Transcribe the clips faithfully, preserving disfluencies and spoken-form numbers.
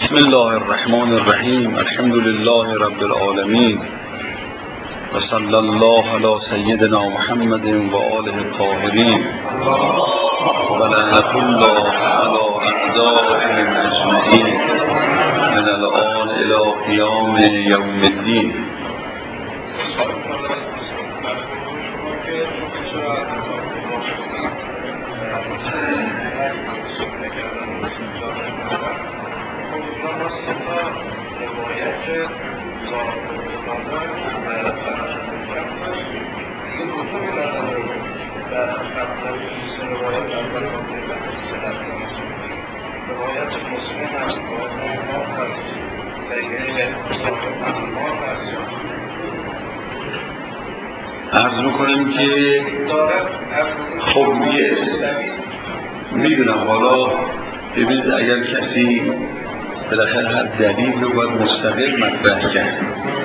بسم الله الرحمن الرحیم. الحمد لله رب العالمین و صلی الله علی سیدنا محمد و آله الطاهرین و لعنة الله علی اعدائهم اجمعین من الآن الی قیام یوم الدین. عرض میکنیم که خب میدونم حالا ببینید اگر کسی بالاخره هر دلیل رو باید مستقل مطرح کرد.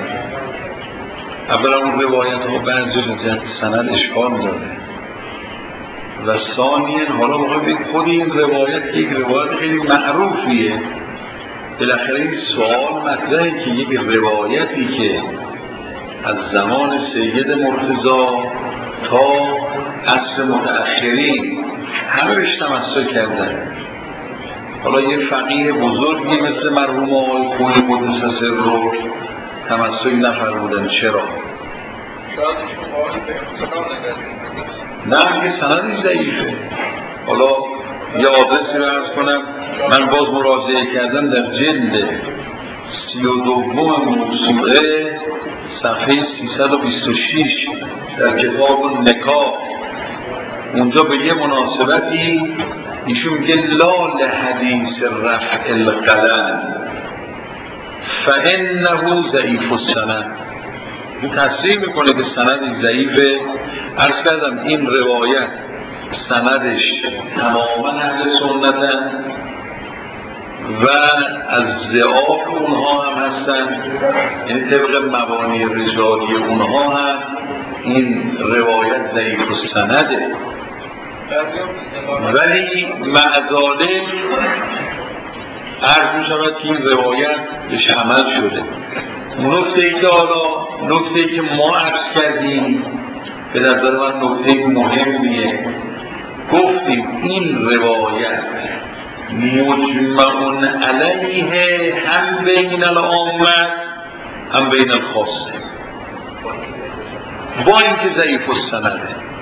اولا اون روایت ها بعضی جهت سند اشکال داره و ثانیاً حالا بخواهید خود این روایت یک روایت خیلی معروفیه. بالاخره این سوال مطرحه که یک روایتی که از زمان سید مرتضی تا عصر متأخرین همه بهش تمسک کردن، حالا یه فقیه بزرگی مثل مرحوم آقای خویی قدس سره تمسک نفرمودن. چرا؟ نه یه سندی ضعیفه. حالا یه آدرسی رو عرض کنم، من باز مراجعه کردم در جلد سی و دوم موسوعه صفحه سیصد و بیست و شش در کتاب نکاح، اونجا به یه مناسبتی ایشون میگه لا لحدیث رفع القلم فانه ضعیف السند. این تصریح میکنه که سند ضعیفه. عرض کردم این روایت سندش تماما اهل سنتن و از ضعاف اونها هم هستن، یعنی طبق مبانی رجالی اونها هم این روایت ضعیف السنده. ولی معذاله عرض می شود که این روایت بهش عمل شده. نکته ای که حالا نکته ای که ما عرض کردیم به نظر من نکته مهمیه، گفتیم این روایت مجمع علیه هم بین العامه هم بین الخاصه، با اینکه ضعیف السنده.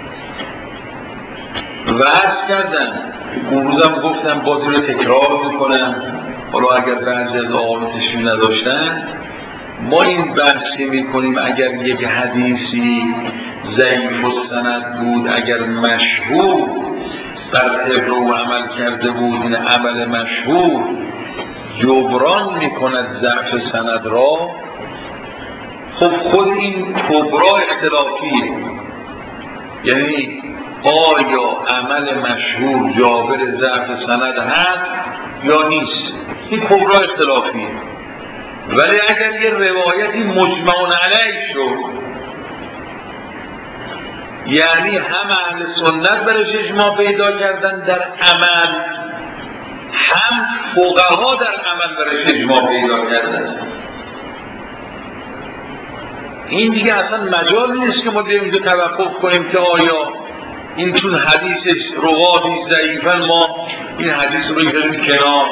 و عرض کردم اون روزم گفتم بازی رو تکرار میکنم، حالا اگر بعضی از آقایون تشریف نداشتن ما این بحثی میکنیم اگر یک حدیثی ضعیف السند بود، اگر مشهور بر طبق و عمل کرده بود، این عمل مشهور جبران میکند ضعف سند را، خب خود این کبرا اختلافیه. یعنی آیا عمل مشهور جابر ضعف سند هست یا نیست، این کبرا اختلافیه. ولی اگر یه روایتی مجمع علیه شد، یعنی هم اهل سنت برش اجماع پیدا کردن در عمل، هم فقها در عمل برش اجماع پیدا کردن، این دیگه اصلا مجال نیست که ما بریم اینجا توقف کنیم که آیا این چون حدیثش رواتی ضعیفن ما این حدیث رو بگذاریم کنار.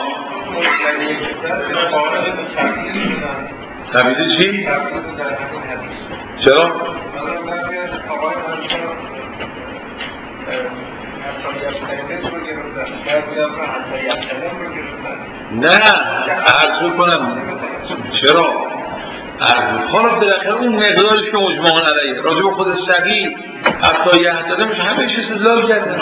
تمیزه چی؟ چرا؟ نه عرض کنم چرا؟ عرض حالا بالاخره اون مقدارش که مجموعان علیه راجع به خود صحیح حتی یه حتی میشه همه چیز استدلال کردن.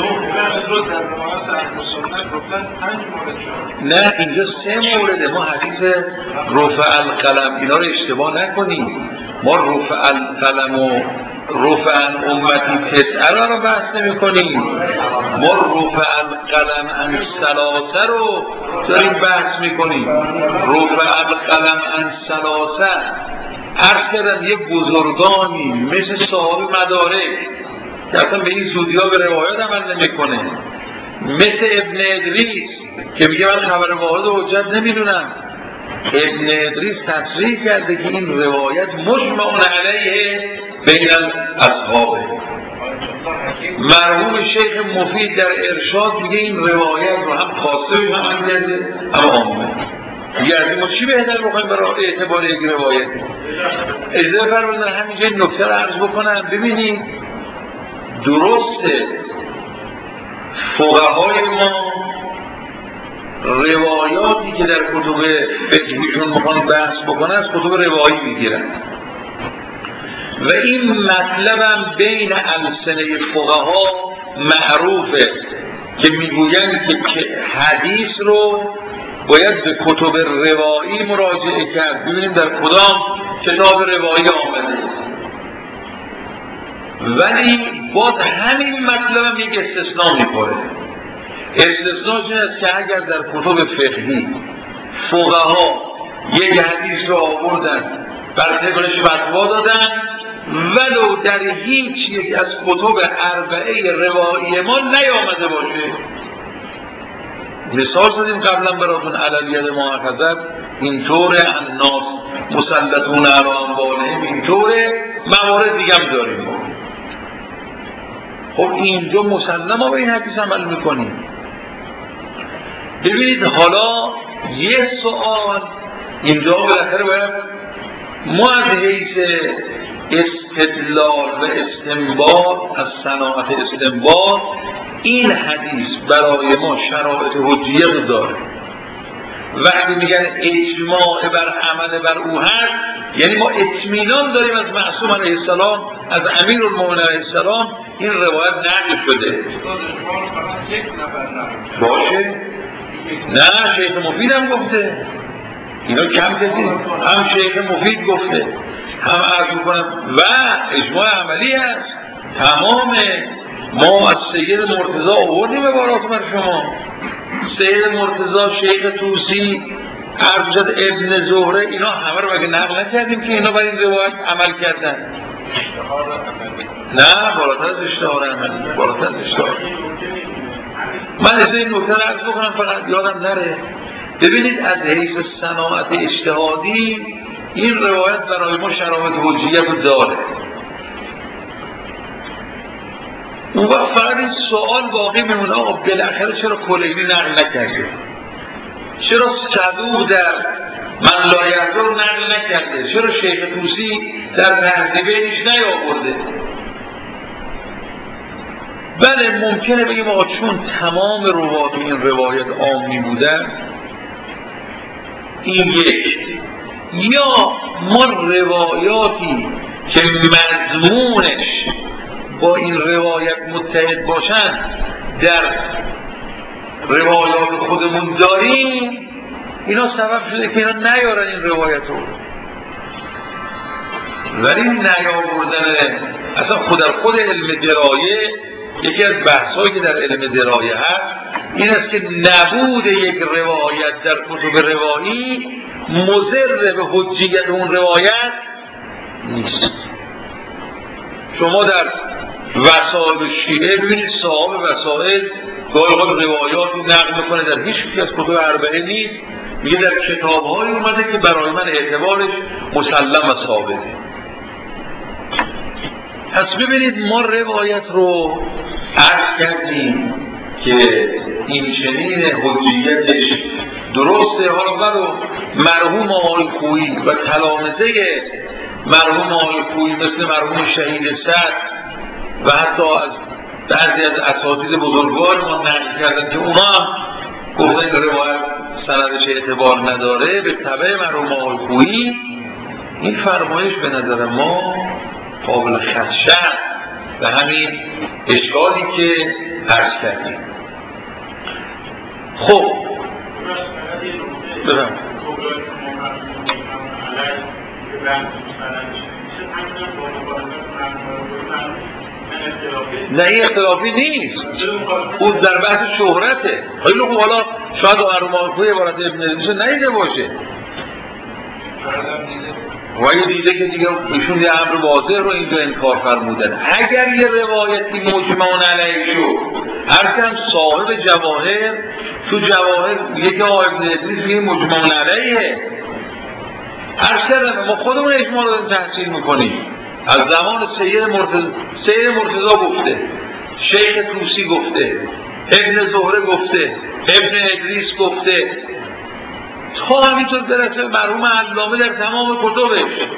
نه اینجا سه مورده. ما حدیث رفع القلم اینا رو اشتباه نکنیم، ما رفع القلم و رفع عن امتی تسعه رو بحث نمی کنیم، ما رفع القلم عن ثلاثه رو داریم بحث می کنیم. رفع القلم عن ثلاثه عرض کردن یه بزرگانی مثل صاحب مدارک که اصلا به این زودی ها به روایات عمل نمی کنه، مثل ابن ادریس که میگه من خبر واحد و حجت نمیدونم، ابن ادریس تصریح کرده که این روایت مجمع علیه بین اصحابه. مرحوم شیخ مفید در ارشاد میگه این روایت رو هم خاصه هم هم کرده هم عامه. دیگه از این ما چی بهتر بخوایم برای اعتبار یک روایت؟ اجازه فرمودن همینجا این نکته رو عرض بکنم. ببینید درسته فقهای ما روایاتی که در کتب فقهیشون میخوان بحث بکنن از کتب روایی میگیرن و این مطلب هم بین السنه فقها معروفه که میگوین که حدیث رو باید به کتب روایی مراجعه کرد. ببینیم در کدام کتاب روایی آمده، ولی باز همین مطلب هم یک استثناء میخوره. استثناء این است که اگر در کتب فقهی فقها یک حدیث رو آوردن بر طبقش فتوا دادن ولو در هیچ یک از کتب اربعه روایی ما نیامده باشه. مثال زدیم قبلا براتون علالید محفظت اینطوره، الناس مسلطون علی اموالهم اینطوره، موارد دیگه هم داریم ما. خب اینجا مسلم ما به این حدیث عمل میکنیم. ببینید حالا یه سوال اینجا بالاخره باید ما از حیث استدلال و استنباط از صناعت استنباط این حدیث برای ما شرایط حجیت داره. وقتی میگن اجماع بر عمل بر او هست یعنی ما اطمینان داریم از معصوم علیه السلام، از امیرالمومنین علیه السلام این روایت نقل شده. باشه؟ نه شیخ مفید هم گفته، اینا کم کردیم، هم شیخ مفید گفته هم عرض میکنم و اجماع عملی هست. تمام ما از سید مرتضی آوردیم عبارات بر شما. سید مرتضی، شیخ طوسی، عرض شد ابن زهره، اینا همه رو مگه نقل نکردیم که اینا بر این روایت عمل کردن؟ نه بالاتر از اشتهار عملی، بالاتر از اشتهار. من از این نکته رو عرض بکنم فقط یادم نره. ببینید از حیث صناعت اجتهادی این روایت برای ما شرایط حجیت داره. اون وقت فقط این سوال باقی میمونه آقا بالاخره چرا کلینی نقل نکرده؟ چرا صدوق در من لا یحضر نقل نکرده؟ چرا شیخ طوسی در تهذیبینش نیاورده؟ بله ممکنه بگیم آقا چون تمام روات این روایت عامی بودن این یک، یا ما روایاتی که مضمونش با این روایت متحد باشن در روایات خودمون داریم، اینا سبب شده که اینا نیارن این روایت رو. ولی نیاوردن اصلا خود در خود علم درایه، یکی از بحثایی که در علم درایه هست این است که نبود یک روایت در کتب روایی مضر به حجیت اون روایت نیست. شما در وسائل شیعه ببینید صاحب وسائل گاهی اوقات روایاتی نقل میکنه در هیچ یک از کتب اربعه نیست، میگه در کتاب‌هایی اومده که برای من اعتبارش مسلم و ثابته. پس ببینید ما روایت رو عرض کردیم که این چنین حجیتش درسته. حالا برو مرحوم آقای خویی و تلامذه مرحوم آقای خویی مثل مرحوم شهید صدر و حتی از بعضی از اساتید بزرگوار ما نقل کردن که اونا هم گفتن که روایت سندش اعتبار نداره به تبع مرحوم آقای خویی. این فرمایش به نظر ما قابل خدشه و همین اشکالی که عرض کردیم. خب برم نه این اختلافی نیست، اون در بحث شهرته. خیلی خوب، حالا شاید مرحوم آقای عبارت ابن ادریس ندیده باشه و اگه دیده که دیگه ایشون یه امر واضح رو اینجا انکار فرمودن. اگر یه روایتی مجمع علیه شد، هرچند صاحب جواهر تو جواهر میگه که آقای ابن ادریس میگه مجمع علیه، عرض کردم ما خودمون اجماع رو تحصیل میکنیم. از زمان سید مرتضی سید مرتضی گفته، شیخ طوسی گفته، ابن زهره گفته، ابن ادریس گفته، تا همینطور برسه مرحوم علامه در تمام کتبش.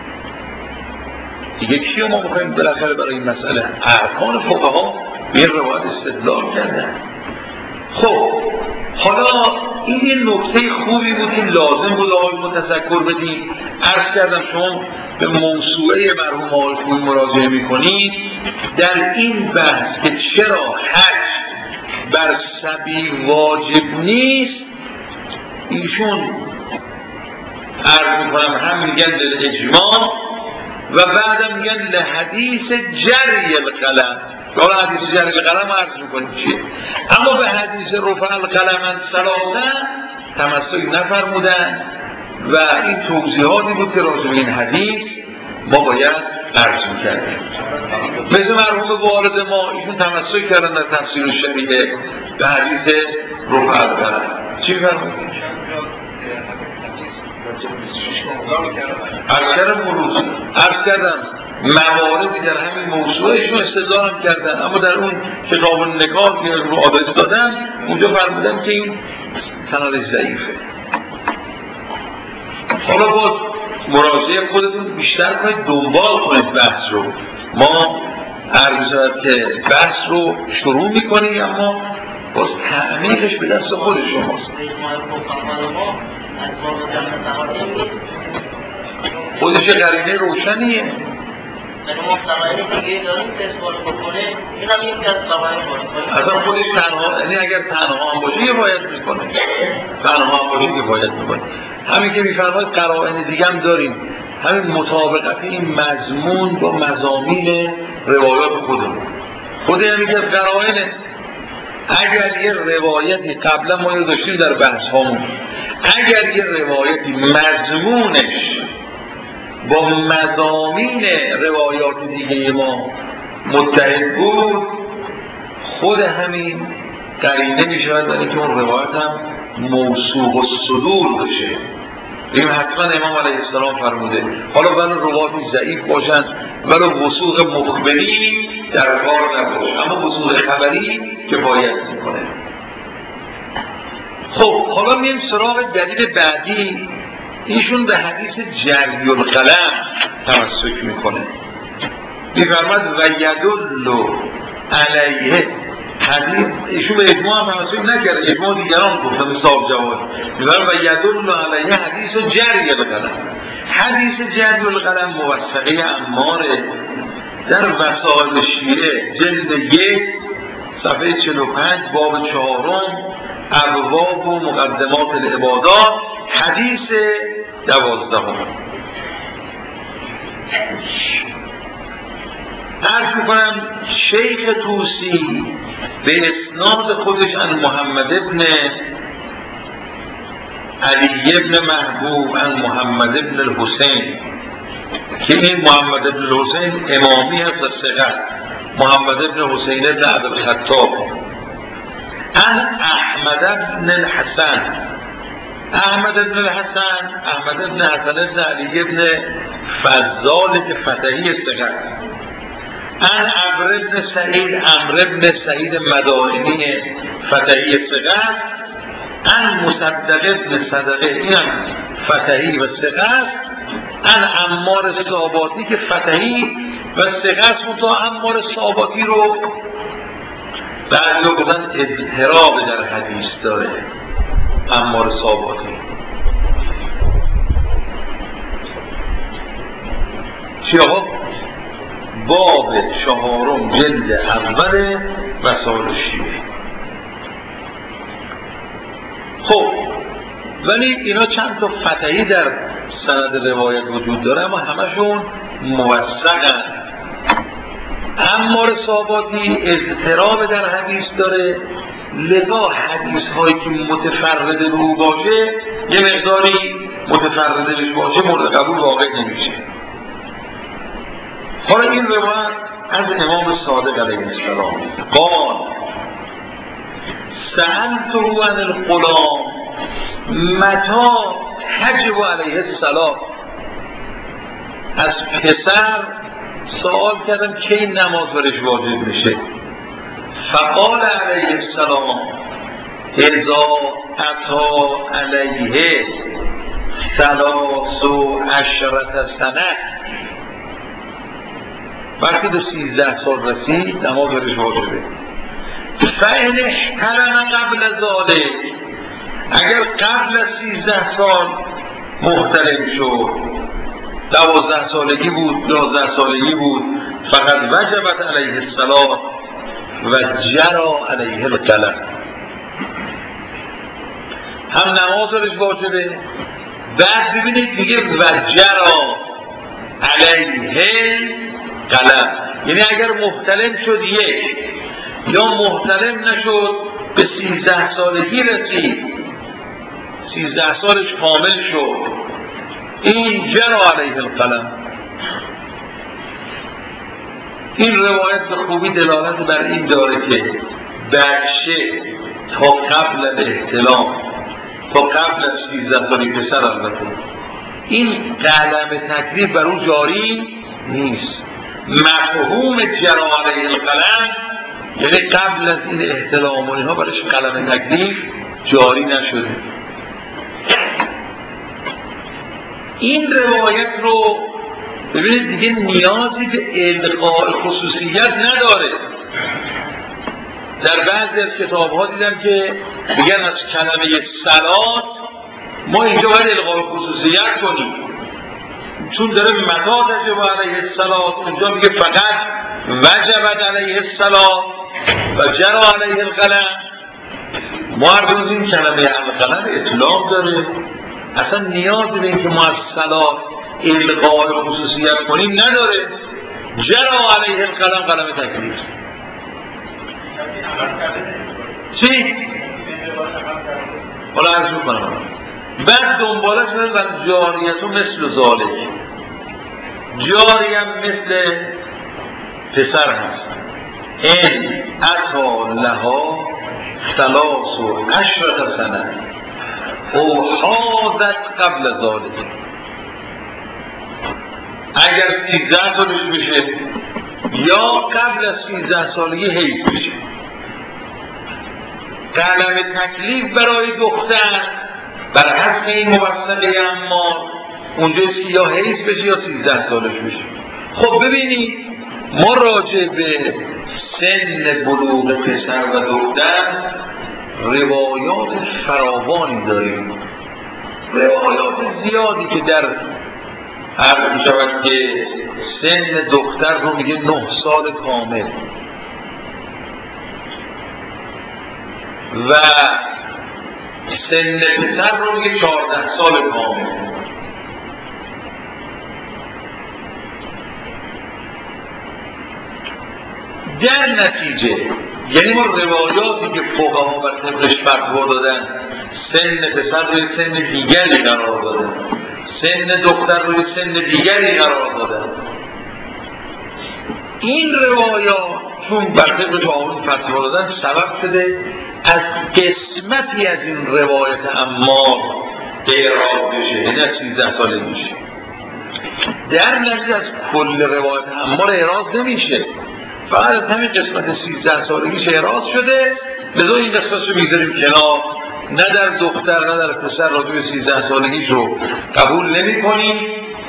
دیگه کیو ما میخوایم بالاخره برای این مسئله؟ ارکان فقها به این روایت استدلال کردن. خب حالا این یه نکته خوبی بود که لازم بود آقای ما تذکر بدیم. عرض کردم شما به موسوعه مرحوم آقای خویی مراجعه میکنید در این بحث که چرا حج بر صبی واجب نیست، ایشون عرض میکنم هم میگن للاجماع و بعدم میگن لحدیث جری القلم. حالا حدیث جری القلم عرض میکنیم چیه، اما به حدیث رفع القلم ثلاثه تمسک نفرمودن و این توضیحاتی بود که راجع به این حدیث ما باید عرض میکردیم. مثل مرحوم والد ما ایشون تمسک کردن در تفسیر شریعه به حدیث رفع القلم. چی فرمودید؟ عرض کردم مروز عرض کردم مواردی در همین موضوعشون استدلال هم کردن، اما در اون کتاب النکاح که رو آدرس دادن اونجا فرمودن که این سندش ضعیفه. حالا باز مراجعه خودتون بیشتر کنید، دنبال کنید بحث رو. ما عرض شد که بحث رو شروع میکنیم اما باز تعمیقش به دست خود شماست. خودش قرینه روشنیه. اصلا خودش تنها، یعنی اگر تنها هم باشه یه باید میکنه، تنها هم باشه یه باید میکنه. همین که میفرماید قرائن دیگه هم داریم، همین مطابقت این مضمون با مضامین روایات خودمون. خود همین که قرائنه. اگر یه روایتی قبلا ما رو داشتیم در بحث هامون، اگر یه روایتی مضمونش با مضامین روایات دیگه ما متحد بود، خود همین قرینه میشود برای که اون روایت هم موثوق الصدور بشه. این حتما امام علیه السلام فرموده. حالا ولو روایتی ضعیف باشن، ولو وثوق مخبری در کار نباشه، اما وثوق خبری کفایت میکنه. خب حالا میایم سراغ دلیل بعدی. ایشون به حدیث جری القلم تمسک میکنه، میفرماد و یدل علیه حدیث. ایشون به اجماع هم تمسک نکرده، اجماع دیگران گفتن مثل آب جواد. میفرماد و یدل علیه حدیث جری القلم. حدیث جری القلم موثقه عماره در وسائل شیعه جلد یک صفحه چهل و پنج باب چهارم ابواب و مقدمات العبادات حدیث دوازدهم. عرض میکنم شیخ طوسی به اسناد خودش عن محمد ابن علی ابن محبوب عن محمد ابن الحسین، که این محمد ابن الحسین امامی هست و ثقه، محمد ابن حسین ابن عبدالخطاب، عن احمد ابن الحسن، احمد ابن الحسن احمد ابن حسن ابن علی ابن فضال که فتحی ثقه، عن عمرو ابن سعید عمرو ابن سعید مدائنی فتحی ثقه، عن مصدق ابن صدقه اینم فتحی و ثقه، عن عمار صاباتی که فتحی و ثقه است. تا عمار صاباتی رو بعضی رو گفتن اضطراب در حدیث داره. عمار صاباتی چی آقا؟ باب چهارم جلد اول وسائل شیعه. خب ولی اینا چند تا فتحی در سند روایت وجود داره اما همشون موثقن. عمار صاباتی اضطراب در حدیث داره، لذا حدیث هایی که متفرد به او باشه یه مقداری متفرده بهش باشه مورد قبول واقع نمیشه. حالا این روایت از امام صادق علیه السلام قال سألته عن الغلام متا تجب علیه الصلاة، از پسر سوال کردم که این نماز برش واجب میشه. فقال علیه السلام اذا اتا علیه ثلاث و عشرة سنه، وقتی به سیزده سال رسید نماز برش واجبه. فإن احتلم قبل ذلك، اگر قبل از سیزده سال محتلم شد، دوازده سالگی بود، یازده سالگی بود، فقط وجبت علیه الصلاة و جرا علیه القلم، هم نماز برش واجبه. بعد ببینید دیگه و جرا علیه القلم، یعنی اگر محتلم شد یک، یا محتلم نشد به سیزده سالگی رسید، سیزده سالش کامل شد، این جرا علیه القلم. این روایت به خوبی دلالت بر این داره که بچه تا قبل از احتلام، تا قبل از سیزده سالی پسر البته، این قلم تکلیف بر او جاری نیست. مفهوم جرا علیه القلم یعنی قبل از این احتلام و اینها برایش قلم تکلیف جاری نشده. این روایت رو ببینید دیگه نیازی به القاء خصوصیت نداره. در بعضی از کتاب ها دیدم که میگن از کلمه صلات ما اینجا باید القاء خصوصیت کنیم، چون داره متا تجب علیه الصلاة، اونجا میگه فقط وجبت علیه الصلاة و جرا علیه القلم. ما هر روز این کلمه القلم اطلاق داره، اصلا نیازی به این که ما از صلات القاء خصوصیت کنیم نداره. جرا علیه القلم قلم تکلیف. چی؟ حالا عرض میکنم. بعد دنبالش باید و جاریتو مثل ذالک، جاریم مثل پسر هست. این اتا لها ثلاث و عشرة سنه او حاضت قبل ذالک، اگر سیزده سالش بشه یا قبل از سیزده سالگی حیض بشه. قلم تکلیف برای دختر بر حسب این موثقه عمار اونجا یا حیض بشه یا سیزده سالش بشه. خب ببینید ما راجع به سن بلوغ پسر و دختر روایات فراوانی داریم، روایات زیادی که در عرض می شود که سن دختر رو میگه نه سال کامل و سن پسر رو میگه چهارده سال کامل. در نتیجه یعنی ما روایاتی که فقها بر طبقش فتوا دادن سن پسر روی سن دیگری قرار دادن، سن دختر روی سن دیگری قرار دادن، این روایات چون بر طبقش آمون فتوا دادن سبب شده از قسمتی از این روایت عمار اعراض بشه، یعنی از سیزده ساله میشه. در نتیجه از کل روایت عمار اعراض نمیشه، فقط از همین قسمت سیزده سالگیش اعراض شده، لذا این قسمت رو میذاریم کنار، نه در دختر نه در پسر راجع به سیزده سالگیش رو قبول نمی کنیم.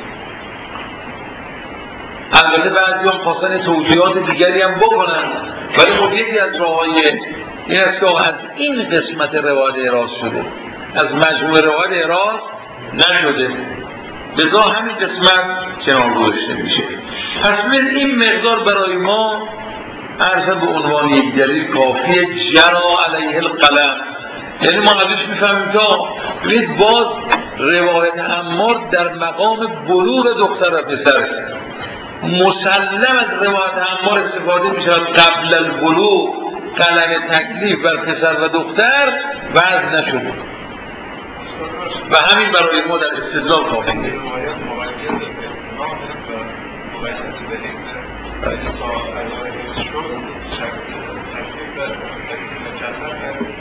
البته بعضی هم خواستن توجیهات دیگری هم بکنن، ولی خب یکی از راههای این است که از این قسمت روایت اعراض شده، از مجموع روایت اعراض نشده، لذا همین قسمت کنار گذاشته میشه. پس من این مقدار برای ما عرض به عنوان یک دلیل کافیه جرا علیه القلم، یعنی ما ازش میفهمیم که ببینید باز روایت عمار در مقام بلوغ دختر و پسر مسلم از روایت عمار استفاده میشه قبل البلوغ قلم تکلیف بر پسر و دختر وضع نشده و همین برای ما در استدلال کافیه.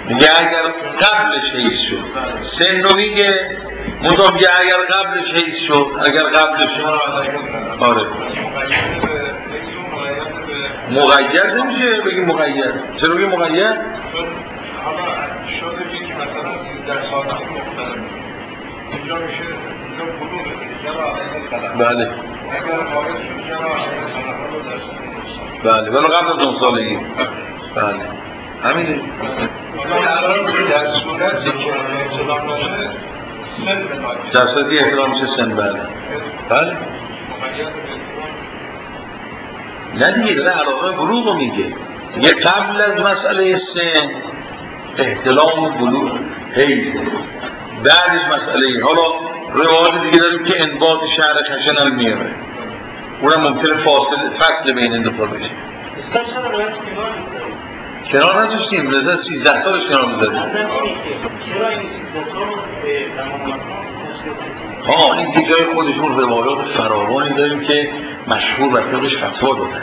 میگه اگر قبلش حیث شد سن رو میگه منطقه میگه اگر قبلش حیث شد اگر قبلش شد آره مقید نمیشه بگی مقید چرا بگی مقید؟ حالا شده که مثلا سیزده سال مختلف اینجا میشه اینجا بلوغ اینجا را علیه السلام بله اگر خارج شد اینجا را علیه السلام رو در سن بله ولی قبل از اون سالگی بله همینه در صورتی که احتلام باشه سن بناید در صورتی احتلام میشه سن بله بله نه دیگه داره علاقه بلوغ رو میگه یه قبل از مسئله سن احتلام بلوغ حیزه بعدش مسئله حالا روایات دیگه داریم که انباط شهر خشن هم میاره اونم ممکنه فاصله فصل بین این دو تا بشه کنار نذاشتیم لذا سیزده سالش کنار میذاریم ها این که جای خودشون روایات فراوانی داریم که مشهور و طبقش فتوا دادن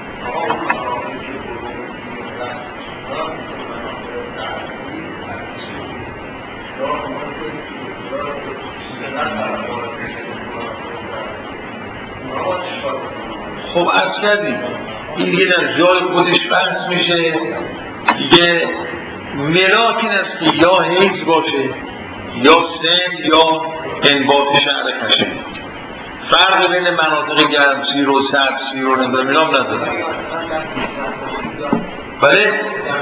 خب عرض کردیم این دیگه در جای خودش بحث میشه دیگه ملاک این است که یا حیض باشه یا سن یا انباط شعر خشن فرق بین مناطق گرمسیر و سردسیر و نمیدونم اینا هم نداره بله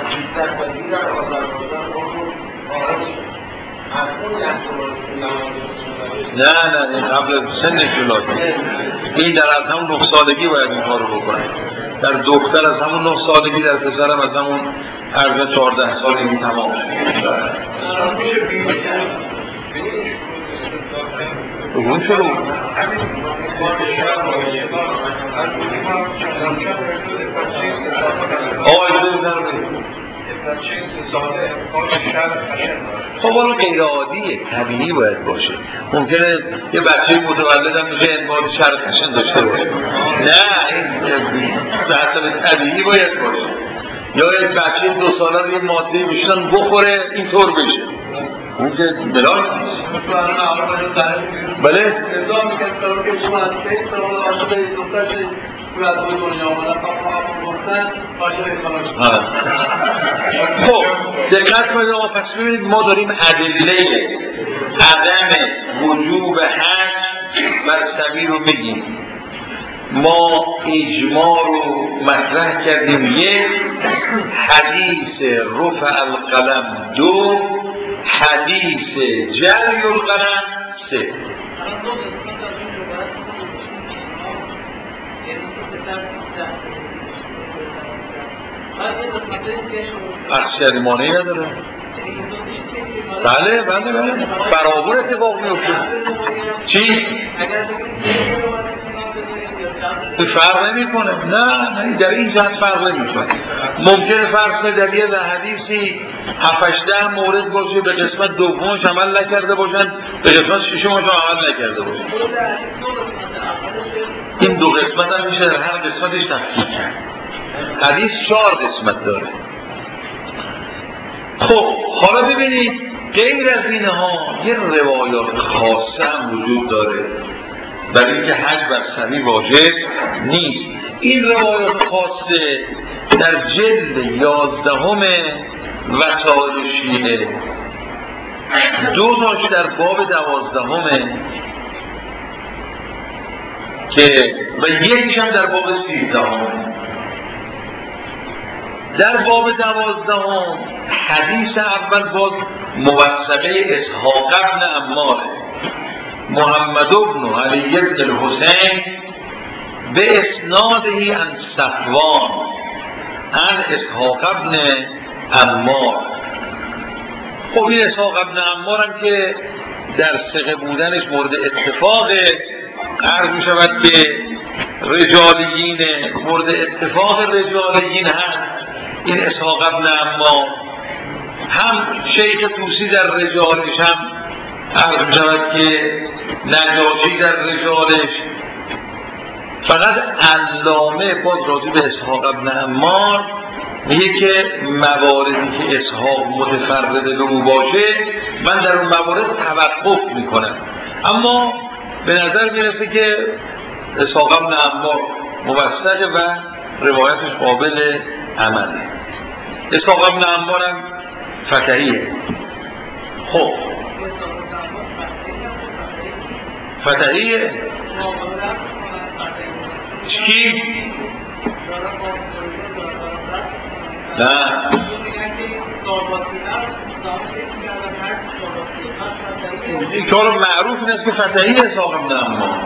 نه نه این قبل سن کلاسی این در از همون نه سالگی باید این کار رو بکنه در دختر از همون نه سالگی در پسرم از همون عرض چهارده سالگی تمام بگون شروع آقای خب حالا غیر عادیه طبیعی باید باشه ممکنه یه بچه متولد هم میشه انباط شهر خشن داشته باشه نه این بحث طبیعی باید باشه یا یک بچه دو ساله رو یه ماده بشنن بخوره اینطور بشه اون که بلاک نیست بله ازام میگن سرم که شما از که سرم عاشقه دخترش رو از باید دنیا آمدن پاپا گفتن عاشقه خانش خب دقت کنید آقا پس ببینید ما داریم ادله عدم وجوب حج بر سبیل رو بگیم ما اجماع رو مطرح کردیم یک حدیث رفع القلم دو حدیث جری القلم سه اخشاری مانعی نداره بله بله بله برابر اتفاق میفته چی؟ فرق نمی کنه نه نه در این جهت فرق نمی کنه ممکنه فرق کنه در یه حدیثی هفت مورد باشه به قسمت دومش عمل نکرده باشن به قسمت ششمش عمل نکرده باشن این دو قسمت هم میشه در هر قسمتش تفکیک کرد حدیث چهار قسمت داره خب حالا ببینید غیر از اینها یه روایات خاصه هم وجود داره برای اینکه حج بر سبیل واجب نیست این روایات خاصه در جلد یازدهم وسائل شیعه دو تاش در باب دوازدهمه که و یکیش هم در باب سیزدهم در باب دوازدهم حدیث اول باز موثقه اسحاق ابن عمار محمد ابن علی ابن الحسین به اسنادهی عن صفوان عن اسحاق ابن عمار خب این اسحاق ابن عمار هم که در ثقه بودنش مورد اتفاق عرض می شود که رجالیین مورد اتفاق رجالیین هست این اسحاق ابن عمار هم شیخ طوسی در رجالش هم عرض می شود که نجاشی در رجالش فقط علامه باز راجع به اسحاق ابن عمار میگه که مواردی که اسحاق متفرد به او باشه من در اون موارد توقف میکنم، اما به نظر میرسه که اسحاق بن عمار موثقه و روایتش قابل عمله. اسحاق بن عمار هم فتحیه. خب فتحیه چی؟ نه این کار معروف این است که فتحی اسحاق بن عمار،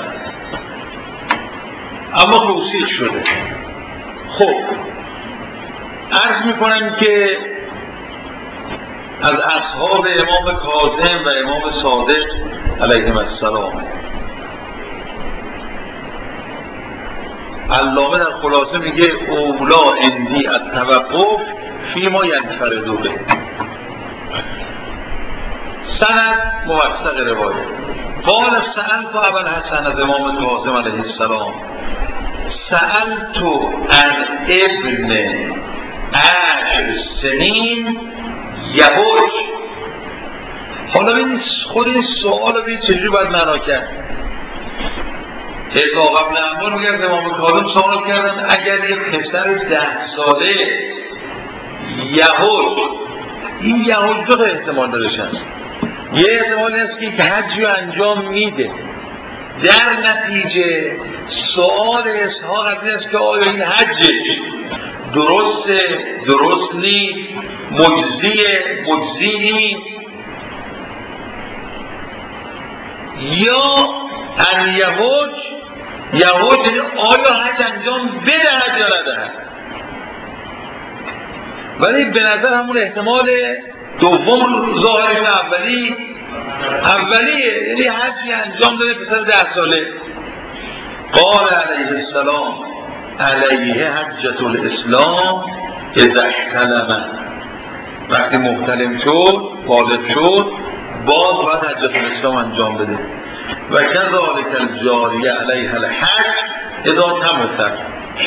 اما توصیح شده. خب عرض میکنم که از اصحاب امام کاظم و امام صادق علیهم السلام علامه در خلاصه میگه اولا اندی التوقف فیما ینفردو به. سند موثق روایت. قال سألت ابا الحسن از امام کاظم علیه السلام سألت عن ابن عشر سنین یهوش. حالا ببین خود این سوال رو ببین چجوری باید معنا کرد. اسحاق بن عمار میگه از امام کاظم سوال کردن اگر یک پسر ده ساله یهود، این یهود دو تا احتمال دارشن. یه احتمال هست که یک حجی رو انجام میده، در نتیجه سوال اسحاق این است که آیا این حجش درسته درست نیست، مجزیه مجزی نیست، یا ان یهود یهود یعنی آیا حج انجام بدهد یا ندهد. ولی به نظر همون احتمال دوم ظاهرش اولی اولیه، یعنی حجی انجام داده پسر ده ساله. قال علیه السلام علیه حجة الاسلام اذا احتلم، وقتی محتلم شد بالغ شد باز باید حجة الاسلام انجام بده. و کذالک الجاریه علیه الحج اذا تمت.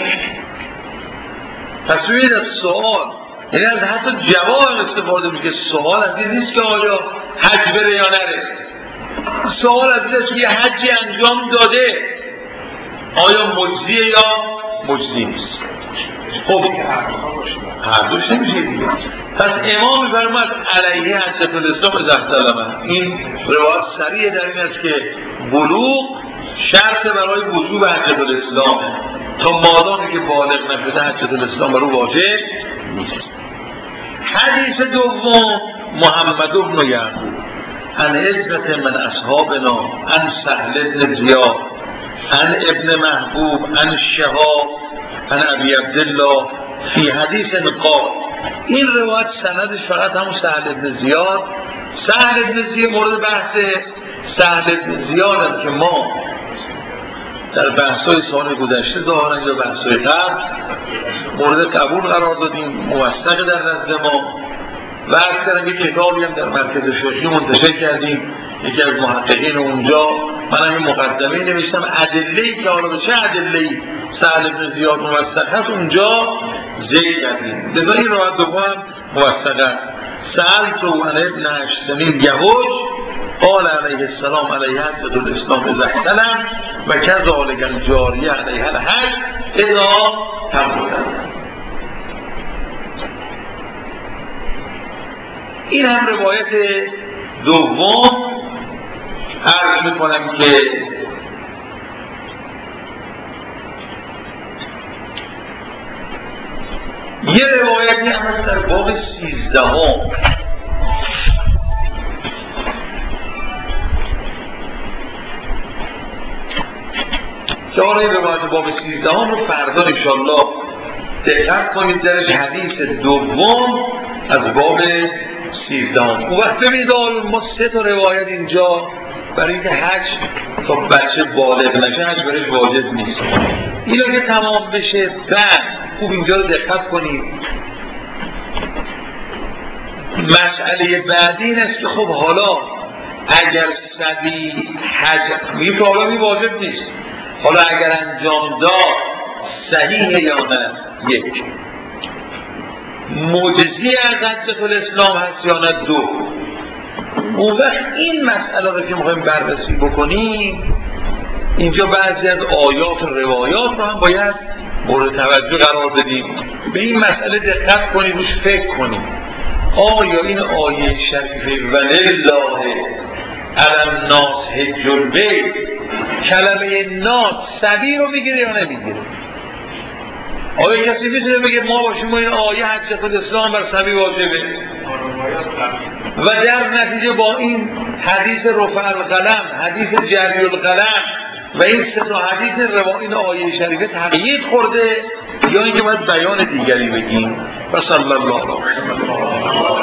پس ببینید از سوال، یعنی از حتی جواب استفاده میشه. سوال از این نیست که آیا حج بره یا نره، سوال از این است که یه حجی انجام داده آیا مجزیه یا مجزی نیست. خب هر دوش نمیشه دیگه. پس امام فرمود علیه حجة الاسلام اذا احتلم. این روایت صریح در این است که بلوغ شرط برای وجوب حجة الاسلام، تا مادامی که بالغ نشده حجة الاسلام برای واجب نیست. حدیث دوم محمد بن یعقوب عن عدة من اصحابنا عن سهل بن زیاد عن ابن محبوب عن شهاب عن ابی عبدالله فی حدیث قال. این روایت سندش فقط همون سهل بن زیاد. سهل بن زیاد مورد بحث سهل بن زیاد هم که ما در بحث‌های سال گذشته ظاهراً یا بحث‌های قبل مورد قبول قرار دادیم، موثق در نزد ما. و از کردم یک کتابی هم در مرکز شیخی منتشر کردیم، یکی از محققین اونجا من هم این مقدمه نوشتم ادله‌ای که حالا به چه ادله‌ای سهل بن زیاد موثق هست اونجا ذکر کردیم. لذا این روایت دوم موثق است. سألت عن ابن عشر سنین یهود قال علیه السلام علیه حجة الاسلام اذا احتلم و کذالک الجاریه علیه الحج اذا تمت. این هم روایت دوم. عرض میکنم که یه روایتی هم هست در باب سیزدهم که آن این روایت باب سیزدهم رو فردا انشاءالله دقت کنید درش حدیث دوم از باب سیزدهم. اون وقت ببینید ما سه تا روایت اینجا برای اینکه حج تا بچه بالغ نشه حج برایش واجب نیست. اینا که تمام بشه بعد خوب اینجا رو دقت کنید. مسئله بعدی این است که خب حالا اگر صبی حج میگه که حالا می واجب نیست، حالا اگر انجام داد صحیحه یا نه. یک معجزی از حجة الاسلام هست یا نه دو. اون وقت این مسئله رو که میخوایم بررسی بکنیم اینجا بعضی از آیات و روایات رو هم باید مورد توجه قرار بدیم. به این مسئله دقت کنید، روش فکر کنید. آیا این آیه شریفه ولله علی الناس حج البیت کلمه ناس سبی رو میگیره یا نمیگیره؟ آیا کسی میتونه بگه ما باشیم و این آیه حجة الاسلام بر سبی واجبه؟ و در نتیجه با این حدیث رفع القلم، حدیث جری القلم و این سه تا حدیث روایت آیه شریفه تقیید خورده یا اینکه باید بیان دیگری بگیم؟ و صلی الله علیه و سلم.